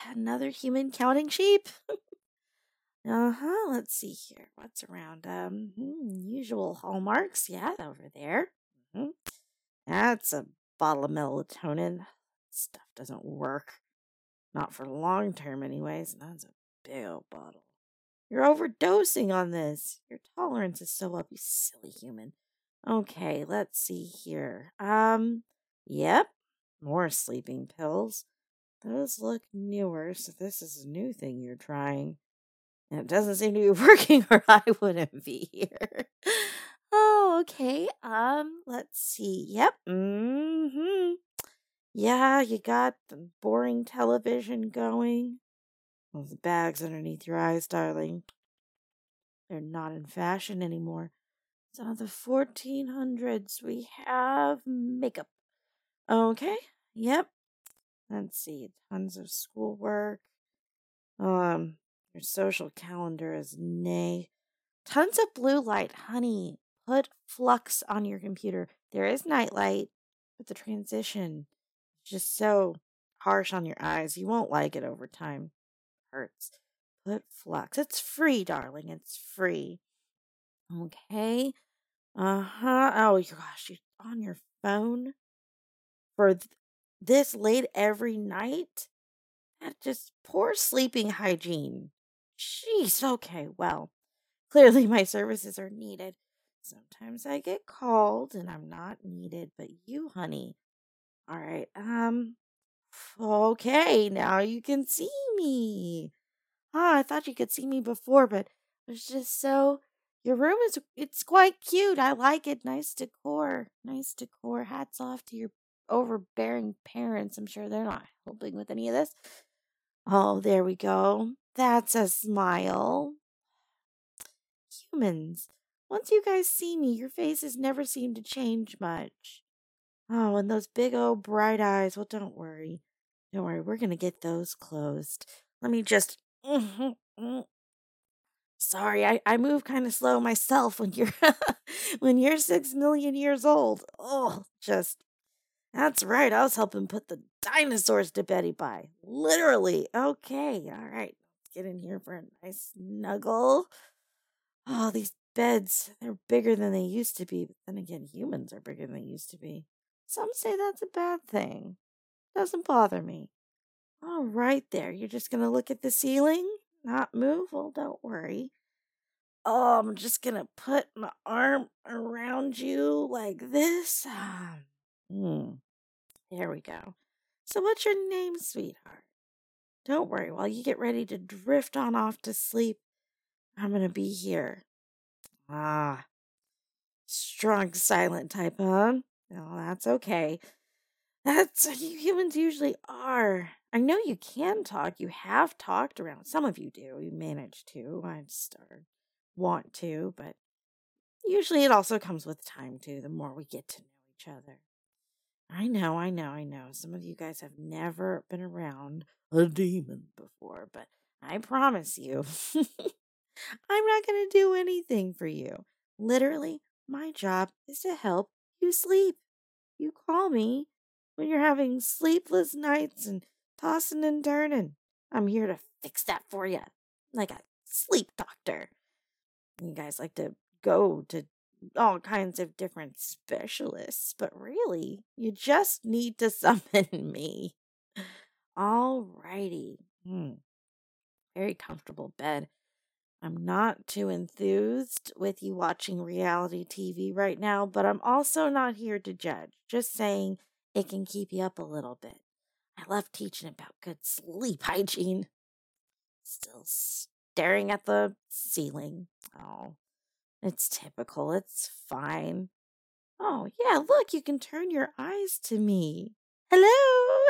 Another human counting sheep? Let's see here. What's around? Usual hallmarks. Yeah, over there. hmm That's a bottle of melatonin. Stuff doesn't work. Not for long term, anyways. That's a big old bottle. You're overdosing on this. Your tolerance is so up, you silly human. Okay, let's see here. Yep, more sleeping pills. Those look newer, so this is a new thing you're trying. And it doesn't seem to be working, or I wouldn't be here. Oh, okay. Let's see. Yep. Yeah, you got the boring television going. Those bags underneath your eyes, darling. They're not in fashion anymore. So the 1400s, we have makeup. Okay. Yep. Let's see. Tons of schoolwork. Your social calendar is nay. Tons of blue light, honey. Put flux on your computer. There is nightlight, but the transition is just so harsh on your eyes. You won't like it over time. Hurts. Put flux. It's free, darling. It's free. Okay. Oh, gosh. You're on your phone for this late every night? That just poor sleeping hygiene. Jeez. Okay. Well, clearly my services are needed. Sometimes I get called and I'm not needed, but you, honey. All right. Okay. Now you can see me. I thought you could see me before, but it was just so. Your room it's quite cute. I like it. Nice decor. Nice decor. Hats off to your overbearing parents. I'm sure they're not helping with any of this. Oh, there we go. That's a smile. Humans. Once you guys see me, your faces never seem to change much. Oh, and those big old bright eyes. Well, don't worry. Don't worry. We're going to get those closed. Let me just. Sorry, I move kind of slow myself when you're when you're 6 million years old. Oh, just that's right. I was helping put the dinosaurs to bed by. Literally. Okay, all right. Let's get in here for a nice snuggle. Oh, these beds, they're bigger than they used to be. But then again, humans are bigger than they used to be. Some say that's a bad thing. Doesn't bother me. All right, there. You're just going to look at the ceiling? Not move? Well, don't worry. Oh, I'm just going to put my arm around you like this. There we go. So, what's your name, sweetheart? Don't worry. While you get ready to drift on off to sleep, I'm going to be here. Ah, strong silent type, huh? No, that's okay. That's you humans usually are. I know you can talk. You have talked around. Some of you do. You manage to. I just want to, but usually it also comes with time too. The more we get to know each other. I know. Some of you guys have never been around a demon before, but I promise you, I'm not going to do anything for you. Literally, my job is to help you sleep. You call me when you're having sleepless nights and tossing and turning. I'm here to fix that for you, like a sleep doctor. You guys like to go to all kinds of different specialists, but really, you just need to summon me. All righty. Very comfortable bed. I'm not too enthused with you watching reality TV right now, but I'm also not here to judge. Just saying it can keep you up a little bit. I love teaching about good sleep hygiene. Still staring at the ceiling. Oh, it's typical. It's fine. Oh, yeah, look, you can turn your eyes to me. Hello.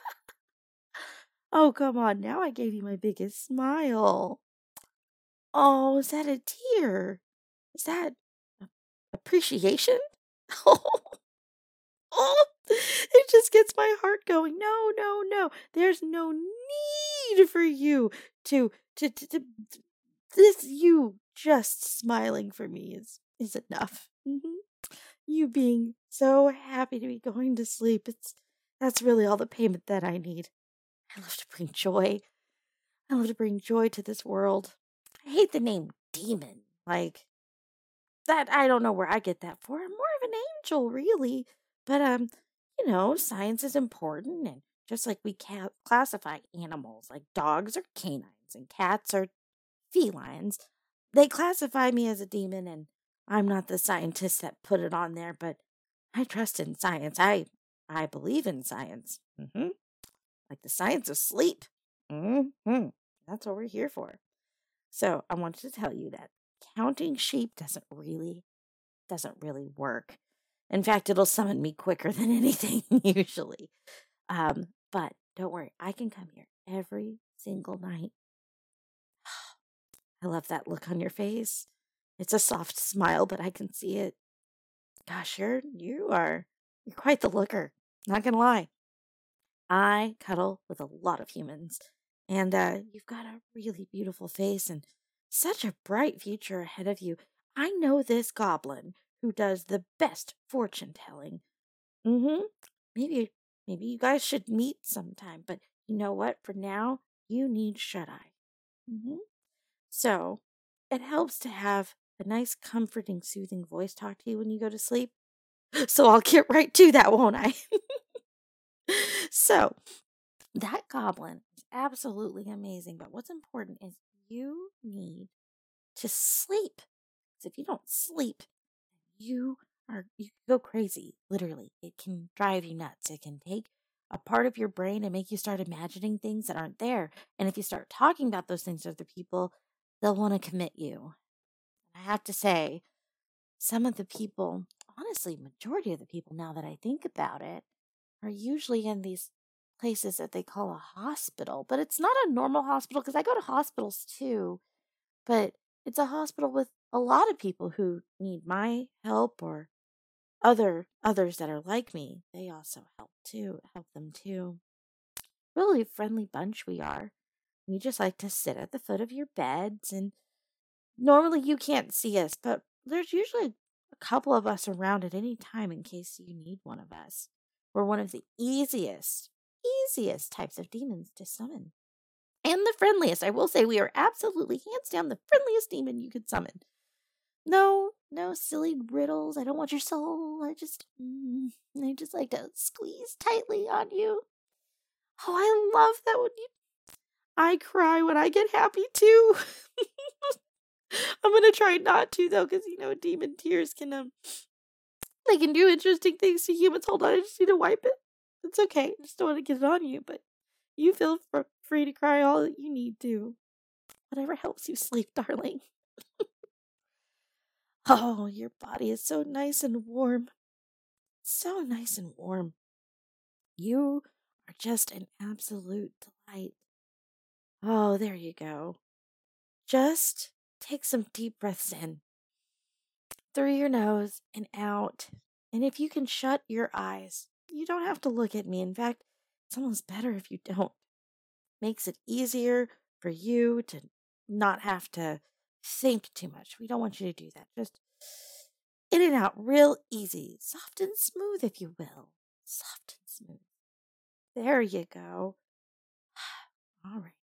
Oh, come on. Now I gave you my biggest smile. Oh, is that a tear? Is that appreciation? Oh, it just gets my heart going. No, no, no. There's no need for you to to this you just smiling for me is enough. You being so happy to be going to sleep. That's really all the payment that I need. I love to bring joy. I love to bring joy to this world. I hate the name demon. Like that, I don't know where I get that for. I'm more of an angel, really. But science is important, and just like we classify animals, like dogs are canines and cats are felines, they classify me as a demon, and I'm not the scientist that put it on there, but I trust in science. I believe in science. Like the science of sleep. That's what we're here for. So I wanted to tell you that counting sheep doesn't really work. In fact, it'll summon me quicker than anything usually. But don't worry, I can come here every single night. I love that look on your face. It's a soft smile, but I can see it. Gosh, you're quite the looker. Not gonna lie. I cuddle with a lot of humans, and you've got a really beautiful face and such a bright future ahead of you. I know this goblin who does the best fortune telling. Mm-hmm. Maybe, maybe you guys should meet sometime. But you know what? For now, you need shut eye. So it helps to have a nice, comforting, soothing voice talk to you when you go to sleep. So I'll get right to that, won't I? So that goblin is absolutely amazing. But what's important is you need to sleep. Because if you don't sleep, you go crazy. Literally, it can drive you nuts. It can take a part of your brain and make you start imagining things that aren't there. And if you start talking about those things to other people, they'll want to commit you. I have to say, some of the people, honestly, majority of the people, now that I think about it, are usually in these places that they call a hospital. But it's not a normal hospital because I go to hospitals too. But it's a hospital with a lot of people who need my help or others that are like me. They also help them too. Really friendly bunch we are. We just like to sit at the foot of your beds, and normally you can't see us, but there's usually a couple of us around at any time in case you need one of us. We're one of the easiest types of demons to summon. And the friendliest. I will say we are absolutely hands down the friendliest demon you could summon. No silly riddles. I don't want your soul. I just like to squeeze tightly on you. Oh, I love that when I cry when I get happy too. I'm gonna try not to though, because demon tears can they can do interesting things to humans. Hold on, I just need to wipe it. It's okay. I just don't want to get it on you, but you feel free to cry all that you need to. Whatever helps you sleep, darling. Oh, your body is so nice and warm. So nice and warm. You are just an absolute delight. Oh, there you go. Just take some deep breaths in through your nose and out. And if you can shut your eyes, you don't have to look at me. In fact, it's almost better if you don't. Makes it easier for you to not have to think too much. We don't want you to do that. Just in and out real easy, soft and smooth, if you will. Soft and smooth. There you go. All right.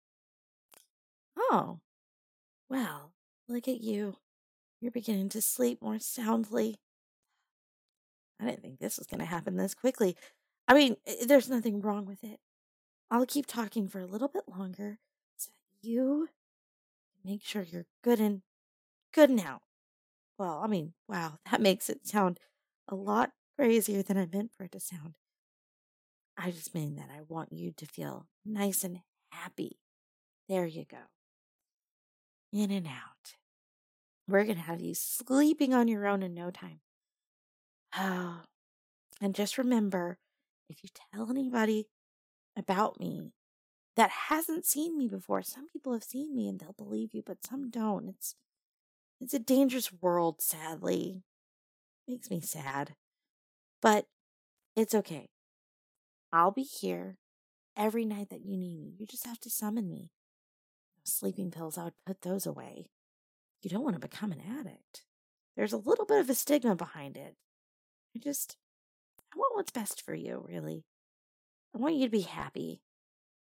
Oh, well, look at you. You're beginning to sleep more soundly. I didn't think this was going to happen this quickly. I mean, there's nothing wrong with it. I'll keep talking for a little bit longer so that you make sure you're good now. Well, I mean, wow, that makes it sound a lot crazier than I meant for it to sound. I just mean that I want you to feel nice and happy. There you go. In and out. We're going to have you sleeping on your own in no time. Oh, and just remember, if you tell anybody about me that hasn't seen me before, some people have seen me and they'll believe you, but some don't. It's a dangerous world, sadly. Makes me sad. But it's okay. I'll be here every night that you need me. You just have to summon me. Sleeping pills, I would put those away. You don't want to become an addict. There's a little bit of a stigma behind it. I want what's best for you, really. I want you to be happy.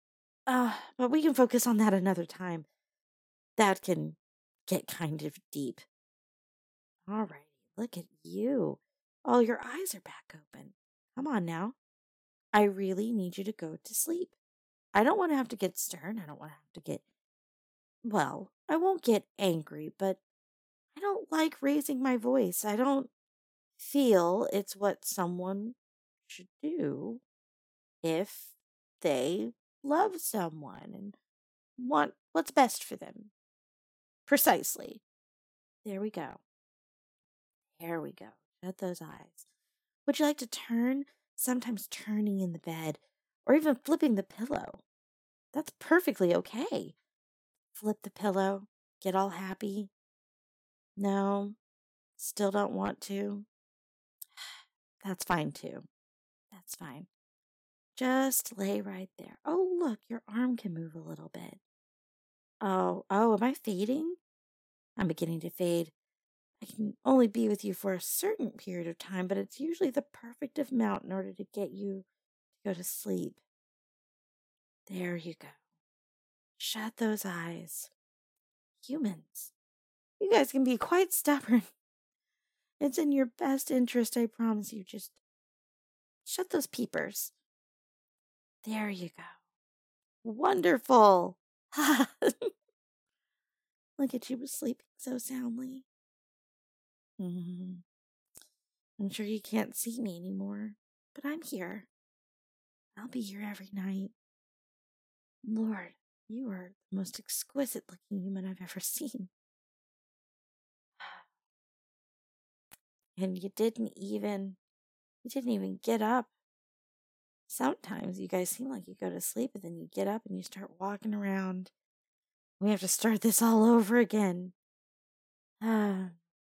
But we can focus on that another time. That can get kind of deep. All right, look at you. Oh, your eyes are back open. Come on now. I really need you to go to sleep. I don't want to have to get stern. I don't want to have to get, well, I won't get angry, but I don't like raising my voice. I don't feel it's what someone should do if they love someone and want what's best for them. Precisely. There we go. There we go. Shut those eyes. Would you like to turn? Sometimes turning in the bed or even flipping the pillow. That's perfectly okay. Flip the pillow, get all happy. No, still don't want to. That's fine too. That's fine. Just lay right there. Oh, look, your arm can move a little bit. Oh, am I fading? I'm beginning to fade. I can only be with you for a certain period of time, but it's usually the perfect amount in order to get you to go to sleep. There you go. Shut those eyes. Humans, you guys can be quite stubborn. It's in your best interest, I promise you. Just shut those peepers. There you go. Wonderful. Look at you sleeping so soundly. I'm sure you can't see me anymore, but I'm here. I'll be here every night. Lord, you are the most exquisite looking human I've ever seen. And you didn't even get up. Sometimes you guys seem like you go to sleep and then you get up and you start walking around. We have to start this all over again. Okay.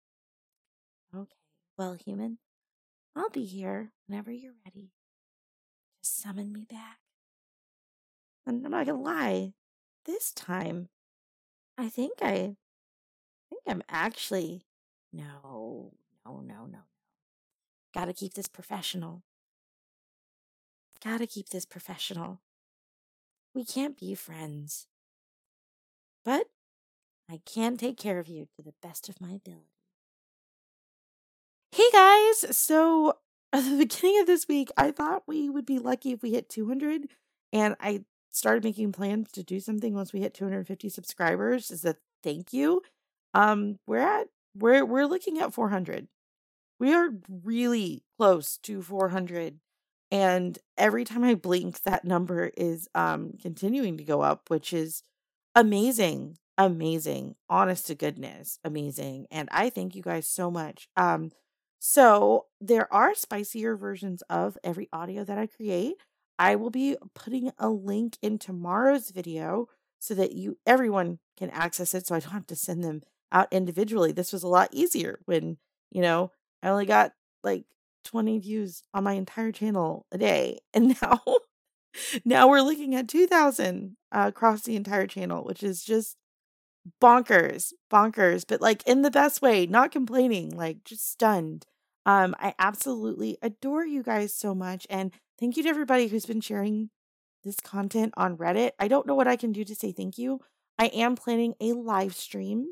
Well, human, I'll be here whenever you're ready. Just summon me back. And I'm not gonna lie, this time, I think I'm actually, no. Gotta keep this professional. We can't be friends. But I can take care of you to the best of my ability. Hey guys! So, at the beginning of this week, I thought we would be lucky if we hit 200. And I started making plans to do something once we hit 250 subscribers as a thank you. We're looking at 400. We are really close to 400. And every time I blink, that number is continuing to go up, which is amazing. Amazing. Honest to goodness. Amazing. And I thank you guys so much. So there are spicier versions of every audio that I create. I will be putting a link in tomorrow's video so that everyone can access it, so I don't have to send them out individually. This was a lot easier when, I only got like 20 views on my entire channel a day. And now we're looking at 2,000 across the entire channel, which is just bonkers, but like in the best way, not complaining, like just stunned. I absolutely adore you guys so much. And thank you to everybody who's been sharing this content on Reddit. I don't know what I can do to say thank you. I am planning a live stream,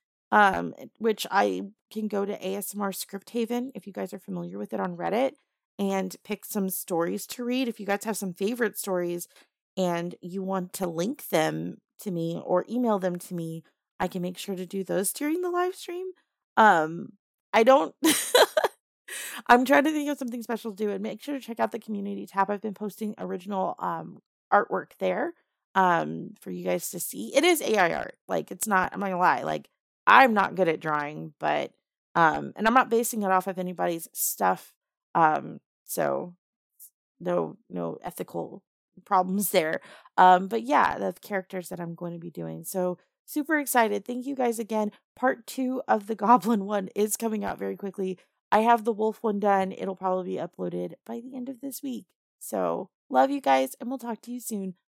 which I can go to ASMR Script Haven if you guys are familiar with it on Reddit and pick some stories to read. If you guys have some favorite stories and you want to link them to me or email them to me, I can make sure to do those during the live stream. I don't I'm trying to think of something special to do, and make sure to check out the community tab. I've been posting original artwork there for you guys to see. It is AI art. Like, it's not, I'm not gonna lie, like I'm not good at drawing, but and I'm not basing it off of anybody's stuff. So no ethical problems there. But yeah, the characters that I'm going to be doing. So super excited. Thank you guys again. Part 2 of the Goblin one is coming out very quickly. I have the Wolf one done. It'll probably be uploaded by the end of this week. So love you guys, and we'll talk to you soon.